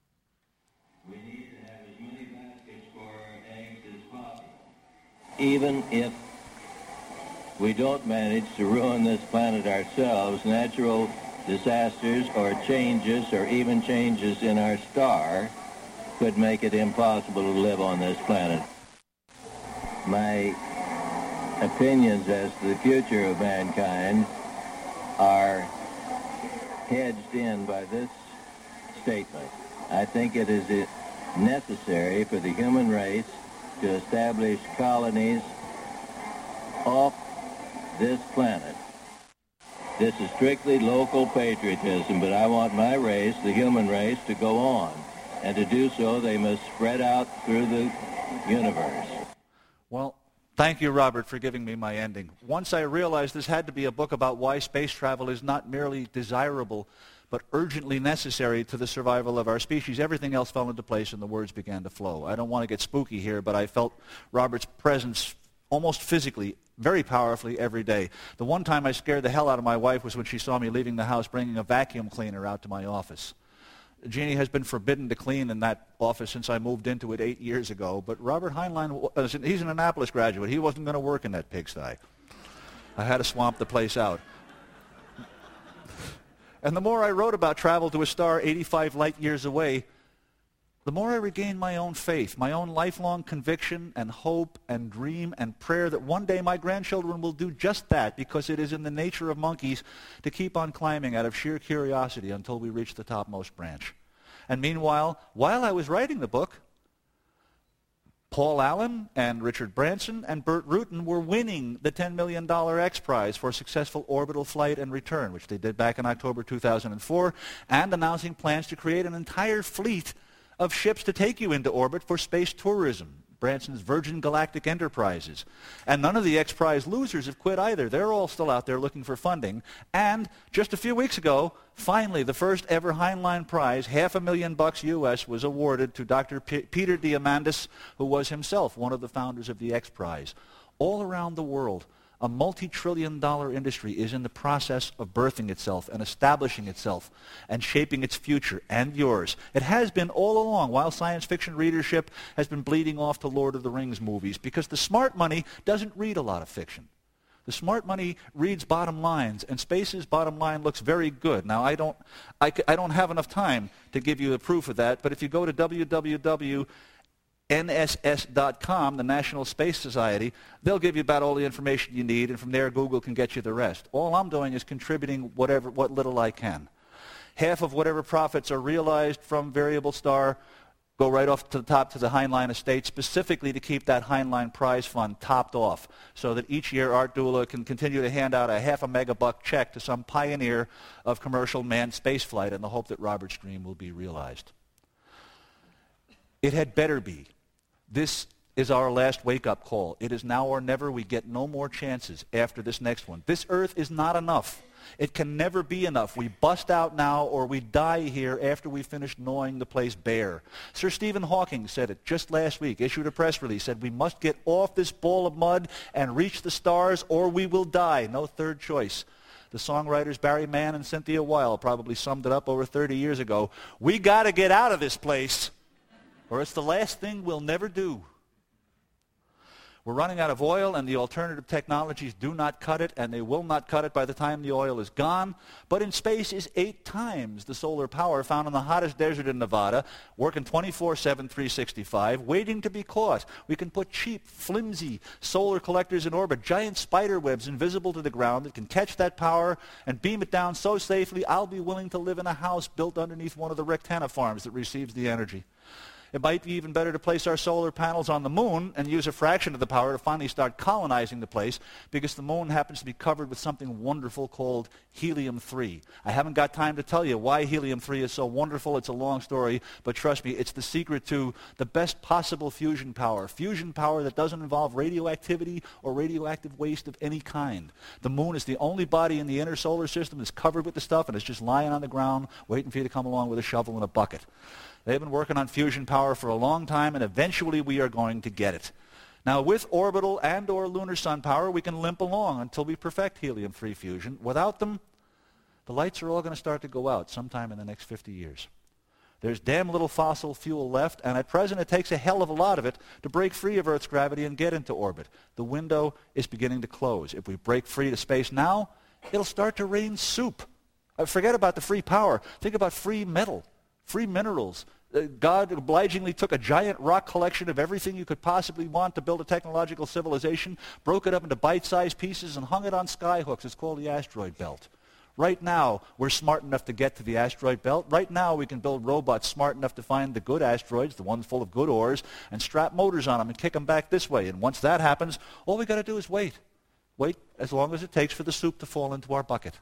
We need to have as many baskets for our eggs as possible. Even if we don't manage to ruin this planet ourselves, natural disasters or changes or even changes in our star could make it impossible to live on this planet. My opinions as to the future of mankind are hedged in by this statement. I think it is necessary for the human race to establish colonies off this planet. This is strictly local patriotism, but I want my race, the human race, to go on. And to do so, they must spread out through the universe. Well, thank you, Robert, for giving me my ending. Once I realized this had to be a book about why space travel is not merely desirable, but urgently necessary to the survival of our species, everything else fell into place and the words began to flow. I don't want to get spooky here, but I felt Robert's presence almost physically, very powerfully every day. The one time I scared the hell out of my wife was when she saw me leaving the house bringing a vacuum cleaner out to my office. Jeannie has been forbidden to clean in that office since I moved into it eight years ago, but Robert Heinlein, he's an Annapolis graduate. He wasn't going to work in that pigsty. I had to swamp the place out. And the more I wrote about travel to a star eighty-five light years away, the more I regained my own faith, my own lifelong conviction and hope and dream and prayer that one day my grandchildren will do just that, because it is in the nature of monkeys to keep on climbing out of sheer curiosity until we reach the topmost branch. And meanwhile, while I was writing the book, Paul Allen and Richard Branson and Burt Rutan were winning the ten million dollars X Prize for successful orbital flight and return, which they did back in October two thousand four, and announcing plans to create an entire fleet of ships to take you into orbit for space tourism, Branson's Virgin Galactic Enterprises. And none of the X Prize losers have quit either. They're all still out there looking for funding. And just a few weeks ago, finally, the first ever Heinlein Prize, half a million bucks U S, was awarded to Doctor P- Peter Diamandis, who was himself one of the founders of the X Prize. All around the world, a multi-trillion dollar industry is in the process of birthing itself and establishing itself and shaping its future and yours. It has been all along, while science fiction readership has been bleeding off to Lord of the Rings movies, because the smart money doesn't read a lot of fiction. The smart money reads bottom lines, and Space's bottom line looks very good. Now, I don't, I, I don't have enough time to give you the proof of that, but if you go to w w w dot N S S dot com, the National Space Society, they'll give you about all the information you need, and from there Google can get you the rest. All I'm doing is contributing whatever, what little I can. Half of whatever profits are realized from Variable Star go right off to the top to the Heinlein estate, specifically to keep that Heinlein Prize Fund topped off, so that each year Art Dula can continue to hand out a half a megabuck check to some pioneer of commercial manned spaceflight in the hope that Robert's dream will be realized. It had better be. This is our last wake-up call. It is now or never. We get no more chances after this next one. This Earth is not enough. It can never be enough. We bust out now or we die here after we finish gnawing the place bare. Sir Stephen Hawking said it just last week, issued a press release, said we must get off this ball of mud and reach the stars or we will die. No third choice. The songwriters Barry Mann and Cynthia Weil probably summed it up over thirty years ago. We got to get out of this place, or it's the last thing we'll never do. We're running out of oil, and the alternative technologies do not cut it, and they will not cut it by the time the oil is gone. But in space is eight times the solar power found in the hottest desert in Nevada, working twenty-four seven, three sixty-five, waiting to be caught. We can put cheap, flimsy solar collectors in orbit, giant spider webs invisible to the ground that can catch that power and beam it down so safely I'll be willing to live in a house built underneath one of the Rectana farms that receives the energy. It might be even better to place our solar panels on the moon and use a fraction of the power to finally start colonizing the place, because the moon happens to be covered with something wonderful called helium three. I haven't got time to tell you why helium three is so wonderful. It's a long story, but trust me, it's the secret to the best possible fusion power. Fusion power that doesn't involve radioactivity or radioactive waste of any kind. The moon is the only body in the inner solar system that's covered with the stuff, and it's just lying on the ground waiting for you to come along with a shovel and a bucket. They've been working on fusion power for a long time, and eventually we are going to get it. Now, with orbital and or lunar sun power, we can limp along until we perfect helium three fusion. Without them, the lights are all going to start to go out sometime in the next fifty years. There's damn little fossil fuel left, and at present it takes a hell of a lot of it to break free of Earth's gravity and get into orbit. The window is beginning to close. If we break free to space now, it'll start to rain soup. Uh, forget about the free power. Think about free metal. Free minerals. Uh, God obligingly took a giant rock collection of everything you could possibly want to build a technological civilization, broke it up into bite-sized pieces, and hung it on skyhooks. It's called the asteroid belt. Right now, we're smart enough to get to the asteroid belt. Right now, we can build robots smart enough to find the good asteroids, the ones full of good ores, and strap motors on them and kick them back this way. And once that happens, all we got to do is wait. Wait as long as it takes for the soup to fall into our bucket.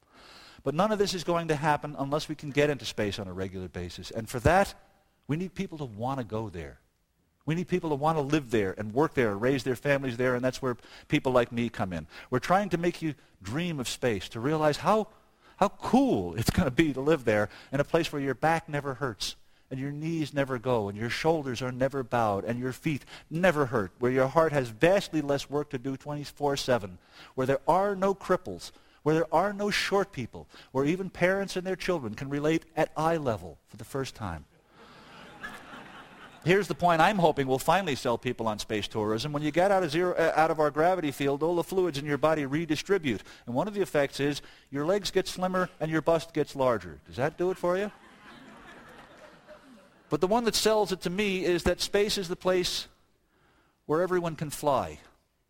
But none of this is going to happen unless we can get into space on a regular basis. And for that, we need people to want to go there. We need people to want to live there and work there and raise their families there, and that's where people like me come in. We're trying to make you dream of space, to realize how, how cool it's going to be to live there in a place where your back never hurts and your knees never go, and your shoulders are never bowed, and your feet never hurt, where your heart has vastly less work to do twenty-four seven, where there are no cripples, where there are no short people, where even parents and their children can relate at eye level for the first time. Here's the point I'm hoping will finally sell people on space tourism. When you get out of, zero, uh, out of our gravity field, all the fluids in your body redistribute. And one of the effects is your legs get slimmer and your bust gets larger. Does that do it for you? But the one that sells it to me is that space is the place where everyone can fly.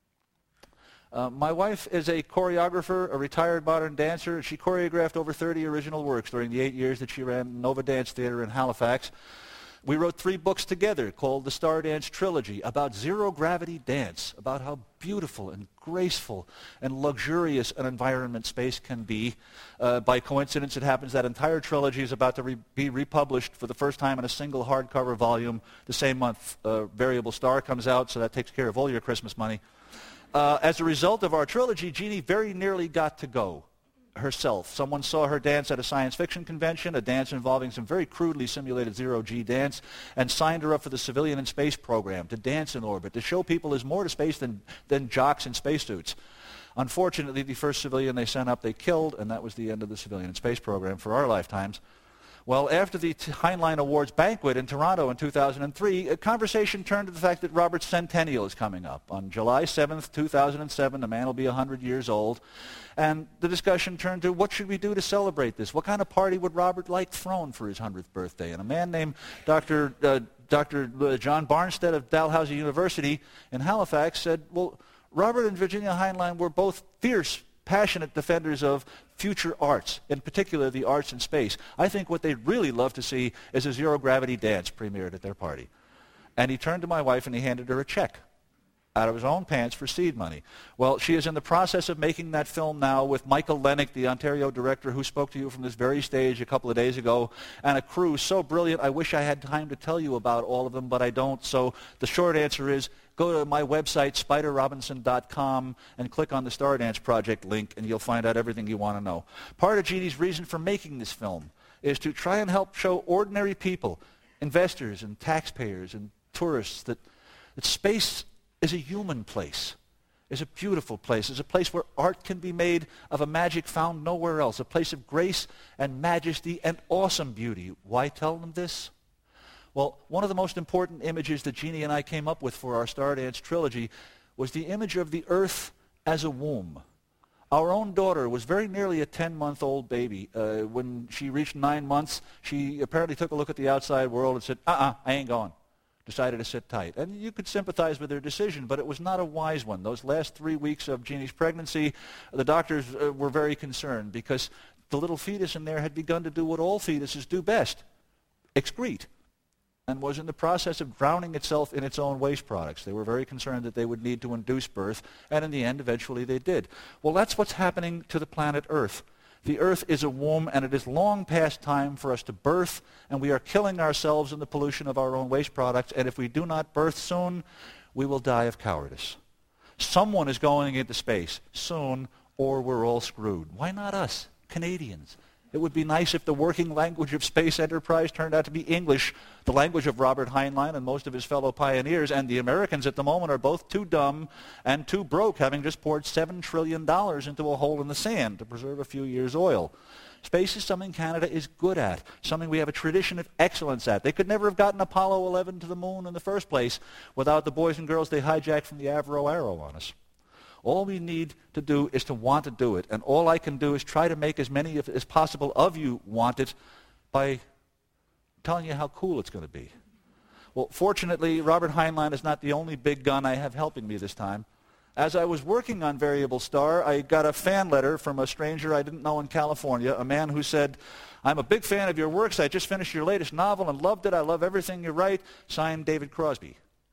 Uh, my wife is a choreographer, a retired modern dancer. She choreographed over thirty original works during the eight years that she ran Nova Dance Theater in Halifax. We wrote three books together called the Stardance Trilogy about zero-gravity dance, about how beautiful and graceful and luxurious an environment space can be. Uh, by coincidence, it happens that entire trilogy is about to re- be republished for the first time in a single hardcover volume the same month uh, Variable Star comes out, so that takes care of all your Christmas money. Uh, as a result of our trilogy, Jeannie very nearly got to go herself. Someone saw her dance at a science fiction convention, a dance involving some very crudely simulated zero-G dance, and signed her up for the Civilian in Space program to dance in orbit, to show people there's more to space than, than jocks in spacesuits. Unfortunately, the first civilian they sent up, they killed, and that was the end of the Civilian in Space program for our lifetimes. Well, after the Heinlein Awards banquet in Toronto in two thousand three, a conversation turned to the fact that Robert's centennial is coming up. On July seventh, two thousand seven, the man will be one hundred years old. And the discussion turned to, what should we do to celebrate this? What kind of party would Robert like thrown for his hundredth birthday? And a man named Doctor Uh, Doctor John Barnstead of Dalhousie University in Halifax said, well, Robert and Virginia Heinlein were both fierce, passionate defenders of future arts, in particular the arts in space. I think what they'd really love to see is a zero-gravity dance premiered at their party. And he turned to my wife and he handed her a check out of his own pants for seed money. Well, she is in the process of making that film now with Michael Lennick, the Ontario director who spoke to you from this very stage a couple of days ago, and a crew so brilliant I wish I had time to tell you about all of them, but I don't. So the short answer is, go to my website, spider robinson dot com, and click on the Stardance Project link, and you'll find out everything you want to know. Part of Jeannie's reason for making this film is to try and help show ordinary people, investors and taxpayers and tourists, that, that space is a human place, is a beautiful place, is a place where art can be made of a magic found nowhere else, a place of grace and majesty and awesome beauty. Why tell them this? Well, one of the most important images that Jeannie and I came up with for our Stardance trilogy was the image of the Earth as a womb. Our own daughter was very nearly a ten-month-old baby. Uh, when she reached nine months, she apparently took a look at the outside world and said, uh-uh, I ain't going. Decided to sit tight. And you could sympathize with her decision, but it was not a wise one. Those last three weeks of Jeannie's pregnancy, the doctors uh, were very concerned because the little fetus in there had begun to do what all fetuses do best, excrete, and was in the process of drowning itself in its own waste products. They were very concerned that they would need to induce birth, and in the end, eventually they did. Well, that's what's happening to the planet Earth. The Earth is a womb, and it is long past time for us to birth, and we are killing ourselves in the pollution of our own waste products, and if we do not birth soon, we will die of cowardice. Someone is going into space soon, or we're all screwed. Why not us, Canadians? It would be nice if the working language of space enterprise turned out to be English, the language of Robert Heinlein and most of his fellow pioneers, and the Americans at the moment are both too dumb and too broke, having just poured seven trillion dollars into a hole in the sand to preserve a few years' oil. Space is something Canada is good at, something we have a tradition of excellence at. They could never have gotten Apollo eleven to the moon in the first place without the boys and girls they hijacked from the Avro Arrow on us. All we need to do is to want to do it, and all I can do is try to make as many of, as possible of you want it by telling you how cool it's going to be. Well, fortunately, Robert Heinlein is not the only big gun I have helping me this time. As I was working on Variable Star, I got a fan letter from a stranger I didn't know in California, a man who said, I'm a big fan of your works. I just finished your latest novel and loved it. I love everything you write. Signed, David Crosby.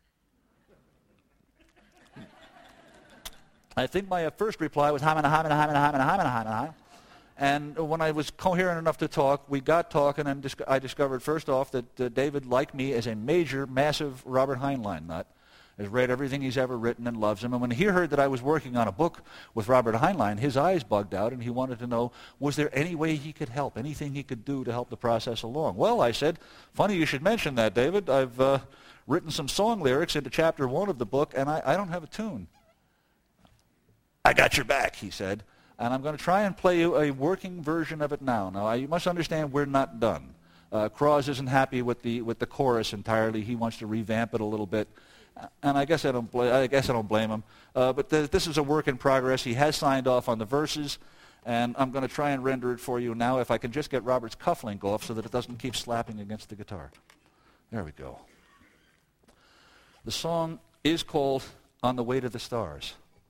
I think my first reply was, hamina, hamina, hamina, hamina, hamina, hamina. And when I was coherent enough to talk, we got talking, and dis- I discovered, first off, that uh, David, like me, is a major, massive Robert Heinlein nut. has read everything he's ever written and loves him. And when he heard that I was working on a book with Robert Heinlein, his eyes bugged out, and he wanted to know, was there any way he could help, anything he could do to help the process along? Well, I said, funny you should mention that, David. I've uh, written some song lyrics into chapter one of the book, and I, I don't have a tune. I got your back, he said, and I'm going to try and play you a working version of it now. Now, I, you must understand we're not done. Uh, Cross isn't happy with the with the chorus entirely. He wants to revamp it a little bit, and I guess I don't bl- I guess I don't blame him. Uh, but th- this is a work in progress. He has signed off on the verses, and I'm going to try and render it for you now. If I can just get Robert's cufflink off so that it doesn't keep slapping against the guitar. There we go. The song is called "On the Way to the Stars."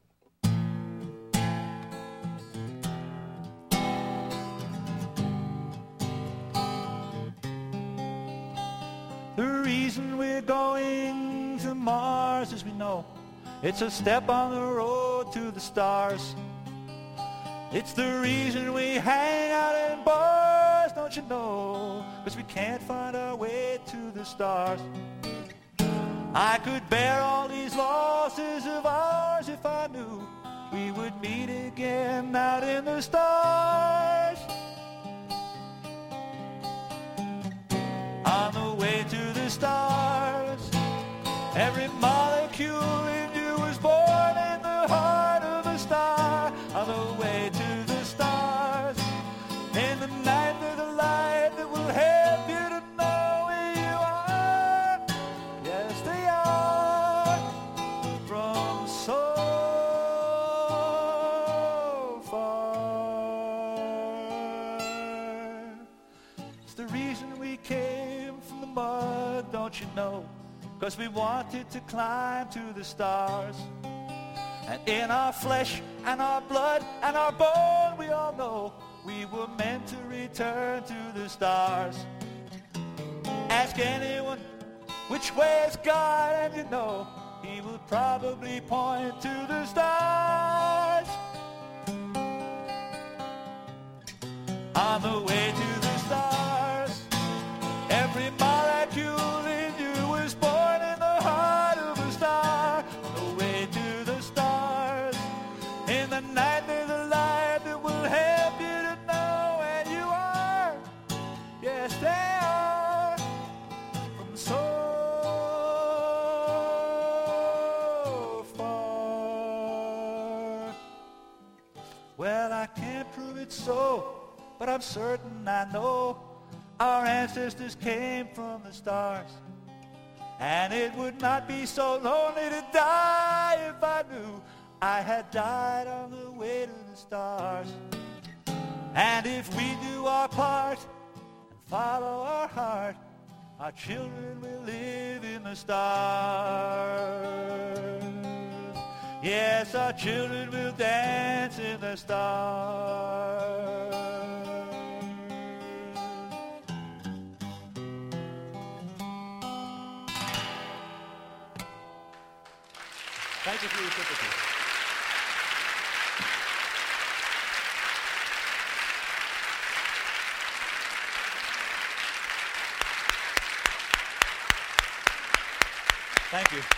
The reason we're going to Mars, as we know, it's a step on the road to the stars. It's the reason we hang out in bars, don't you know, 'cause we can't find our way to the stars. I could bear all these losses of ours if I knew we would meet again out in the stars. On the way to the stars, every molecule in you was born in the heart of a star. On the way to the stars, in the night there's a light that will help you to know where you are. Yes, they are, from so far. It's the reason we came from the mud, don't you know? 'Cause we wanted to climb to the stars. And in our flesh and our blood and our bone, we all know we were meant to return to the stars. Ask anyone which way is God, and you know he will probably point to the stars. On the way to the stars, every molecule in you was born in the heart of a star. On the way to the stars, in the night there's a light that will help you to know where you are. Yes, they are, from so far. Well, I can't prove it so, but I'm certain I know our ancestors came from the stars. And it would not be so lonely to die if I knew I had died on the way to the stars. And if we do our part and follow our heart, our children will live in the stars. Yes, our children will dance in the stars. Thank you for your sympathy. Thank you.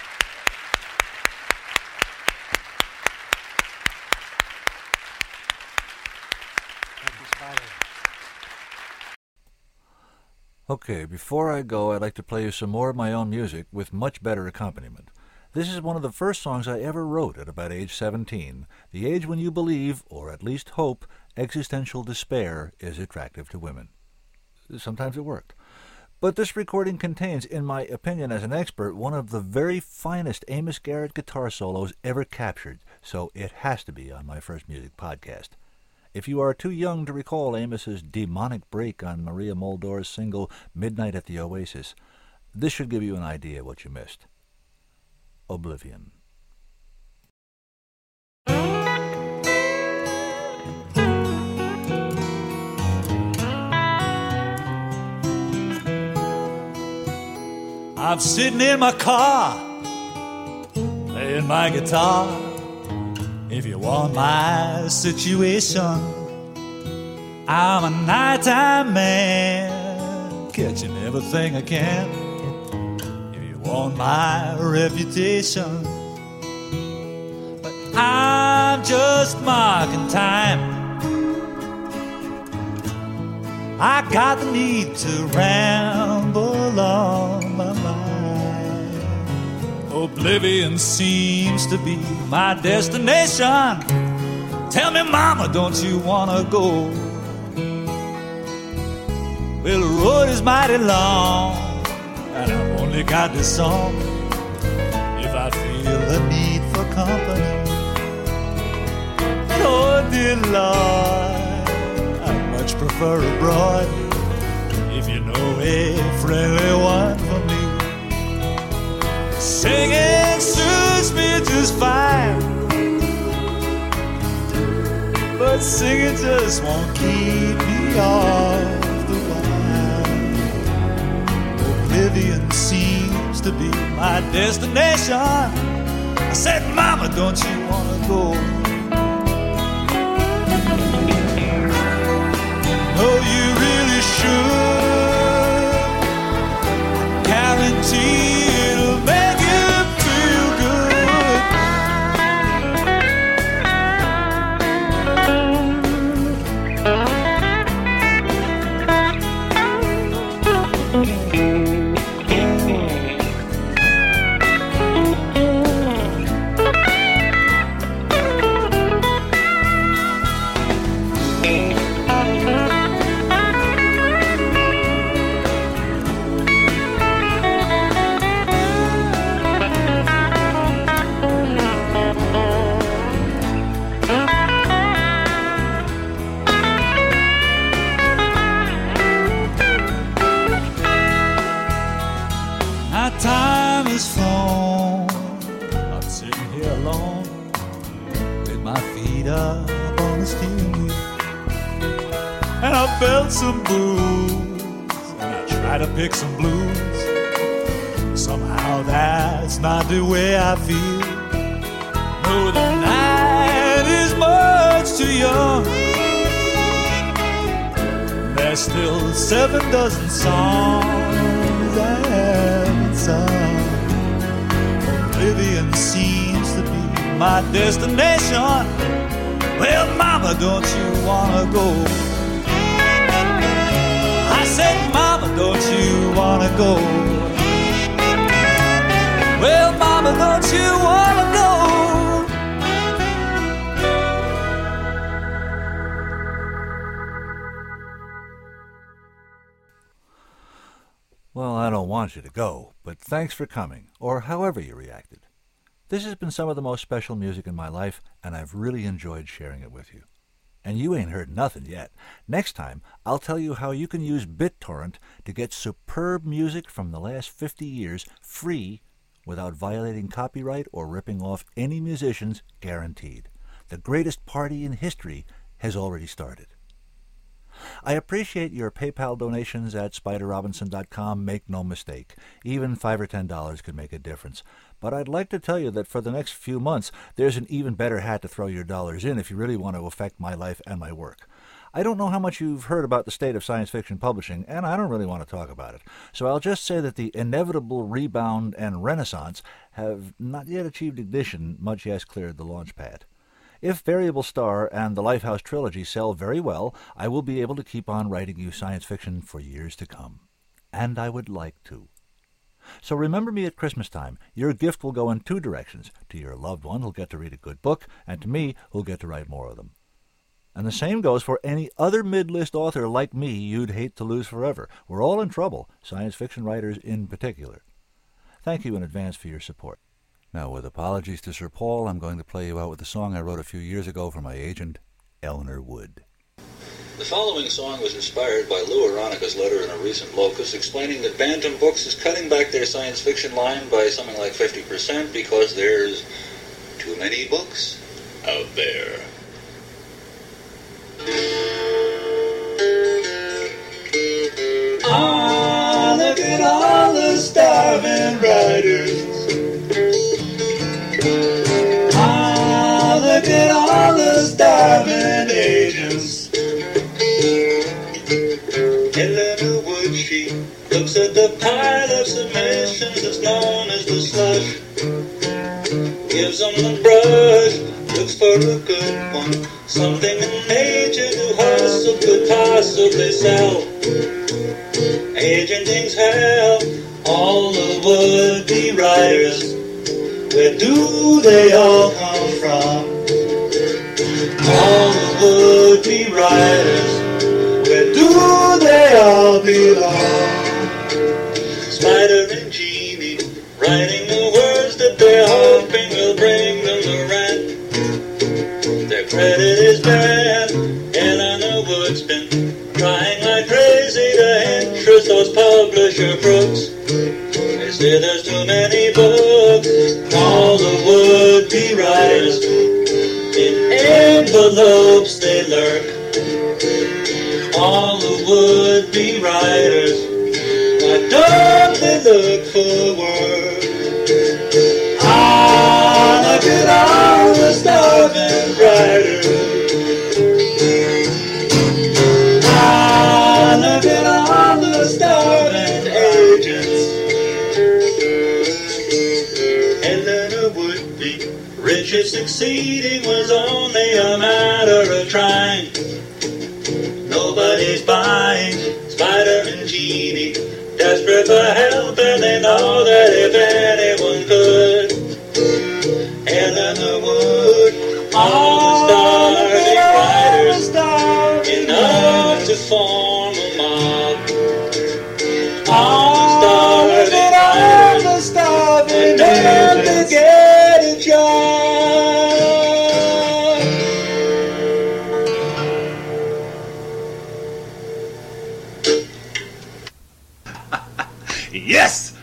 Thank you, Spider. Okay, before I go, I'd like to play you some more of my own music with much better accompaniment. This is one of the first songs I ever wrote at about age seventeen, the age when you believe, or at least hope, existential despair is attractive to women. Sometimes it worked. But this recording contains, in my opinion as an expert, one of the very finest Amos Garrett guitar solos ever captured, so it has to be on my First Music podcast. If you are too young to recall Amos's demonic break on Maria Muldaur's single Midnight at the Oasis, this should give you an idea what you missed. Oblivion. I'm sitting in my car, playing my guitar. If you want my situation, I'm a nighttime man, catching everything I can. If you want my reputation. But I'm just marking time. I got the need to ramble on my mind. Oblivion seems to be my destination. Tell me, mama, don't you wanna go? Well, the road is mighty long, and I've only got this song. If I feel a need for company, oh dear Lord, I'd much prefer abroad. If you know a friendly one for me, singing suits me just fine, but singing just won't keep me off the wine. Oblivion seems to be my destination. I said, mama, don't you wanna go? No, you really should. I guarantee it'll make you feel good. Felt some booze, and I try to pick some blues. Somehow that's not the way I feel. No, the night is much too young. There's still seven dozen songs I haven't sung. Oblivion seems to be my destination. Well, mama, don't you wanna go? I said, mama, don't you wanna go? Well, mama, don't you wanna go? Well, I don't want you to go, but thanks for coming, or however you reacted. This has been some of the most special music in my life, and I've really enjoyed sharing it with you. And you ain't heard nothing yet. Next time, I'll tell you how you can use BitTorrent to get superb music from the last fifty years free without violating copyright or ripping off any musicians, guaranteed. The greatest party in history has already started. I appreciate your PayPal donations at Spider Robinson dot com. Make no mistake, even five or ten dollars could make a difference. But I'd like to tell you that for the next few months, there's an even better hat to throw your dollars in if you really want to affect my life and my work. I don't know how much you've heard about the state of science fiction publishing, and I don't really want to talk about it. So I'll just say that the inevitable rebound and renaissance have not yet achieved ignition, much as cleared the launch pad. If Variable Star and the Lifehouse trilogy sell very well, I will be able to keep on writing you science fiction for years to come. And I would like to. So remember me at Christmas time. Your gift will go in two directions. To your loved one who'll get to read a good book, and to me who'll get to write more of them. And the same goes for any other mid-list author like me you'd hate to lose forever. We're all in trouble, science fiction writers in particular. Thank you in advance for your support. Now, with apologies to Sir Paul, I'm going to play you out with a song I wrote a few years ago for my agent, Eleanor Wood. The following song was inspired by Lou Aronica's letter in a recent Locus explaining that Bantam Books is cutting back their science fiction line by something like fifty percent because there's too many books out there. Ah, look at all the starving writers. Ah, look at all the starving agents. Eleanor Wood which she looks at the pile of submissions that's known as the slush. Gives them the brush, looks for a good one, something an agent who hustle could possibly sell. Agent thinks, hell, all the would-be writers, where do they all come from? All the would-be writers, where do they all belong? Spider and Jeannie, writing the words that they're hoping will bring them the rent. Their credit is bad, and I know Wood's been trying like crazy to interest those publisher crooks. They say there's too many books, all the would-be writers, in envelopes they lurk. All the would-be writers, why don't they look for work? Ah, look at all the starving writers. Ah, look at all the starving agents. Eleanor would be rich if succeeding was only a matter of trying. Nobody's buying Spider and Jeannie, desperate for help, and they know that if anyone could, Eleanor would. All the starving writers, enough to form a mob. All the starving writers, enough to get a job. Yes!